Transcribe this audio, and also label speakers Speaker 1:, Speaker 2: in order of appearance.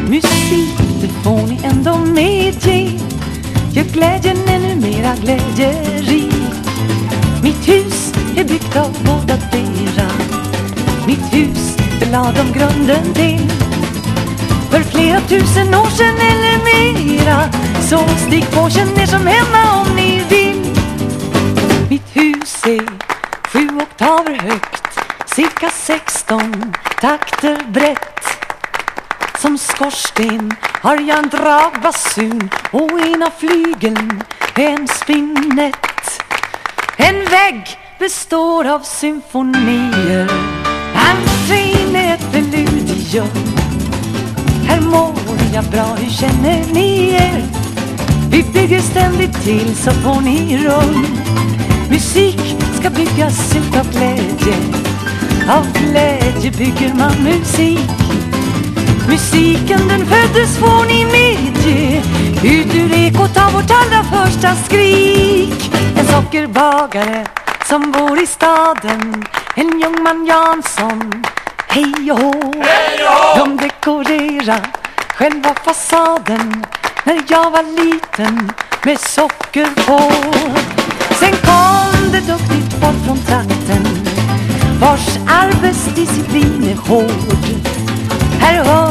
Speaker 1: Musik, det får ni ändå medge, gör glädjen ännu mera glädjerik. Mitt hus är byggt av båda dera, mitt hus belade om grunden till. För flera tusen år sedan eller mera, så stig på, känn er som hemma om ni vill. Mitt hus är 7 oktaver högt, cirka 16 takter brett. Som skorsten har jag en dragbasun och ena flygeln en spinett. En vägg består av symfonier, entrén är ett preludium. Här mår jag bra, hur känner ni er? Vi bygger ständigt till så får ni rum. Musik ska byggas ut av glädje, av glädje bygger man musik. Musiken den föddes får ni medge, ut ur ekot av vårt allra första skrik. En sockerbagare som bor i staden, en Ljungman Jansson, hej och hå. De dekorerar själva fasaden när jag var liten med socker på. Sen kom det duktigt folk från trakten, vars arbetsdisciplin är hård. Här hör